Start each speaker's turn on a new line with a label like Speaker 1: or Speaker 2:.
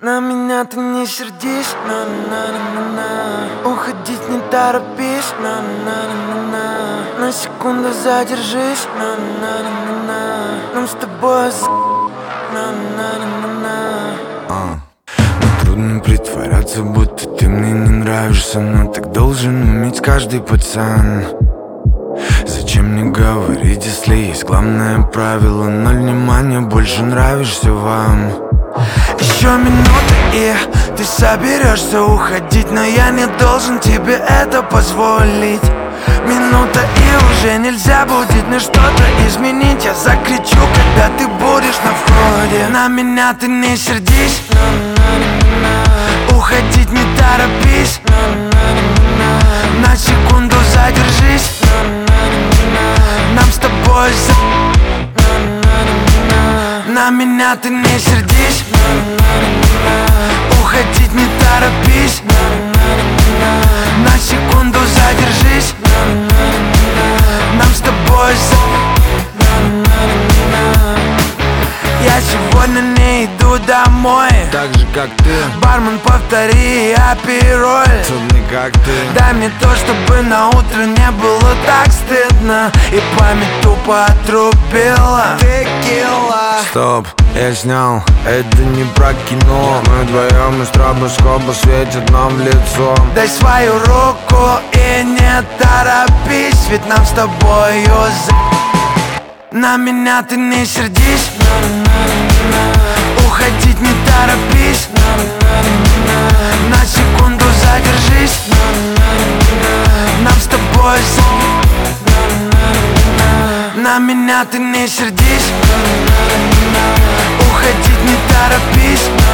Speaker 1: На меня ты не сердись, на-на-на-на. Уходить не торопись, на-на-на-на. На секунду задержись, на-на-на-на. Нам с тобой на-на-на-на. Трудно притворяться, будто ты мне не нравишься, но так должен уметь каждый пацан. Зачем мне говорить, если есть главное правило: ноль внимания, больше нравишься вам. Еще минута и ты соберешься уходить, но я не должен тебе это позволить. Минута и уже нельзя будет мне что-то изменить. Я закричу, когда ты будешь на входе. На меня ты не сердись, уходить не торопись, на секунду задержись, нам с тобой на меня ты не сердись, уходить не торопись, на секунду задержись, нам с тобой Я сегодня не иду домой,
Speaker 2: так же как ты.
Speaker 1: Бармен, повтори апироль.
Speaker 2: Трудный как ты.
Speaker 1: Дай мне то, чтобы на утро не было так стыдно, и память тупо отрубила. Текила.
Speaker 2: Стоп, я снял, это не про кино. Мы вдвоем из стробоскопа светят нам в лицо.
Speaker 1: Дай свою руку и не торопись, ведь нам с тобою На меня ты не сердись, уходить не торопись, на секунду задержись, нам с тобой На меня ты не сердись, уходить не торопись,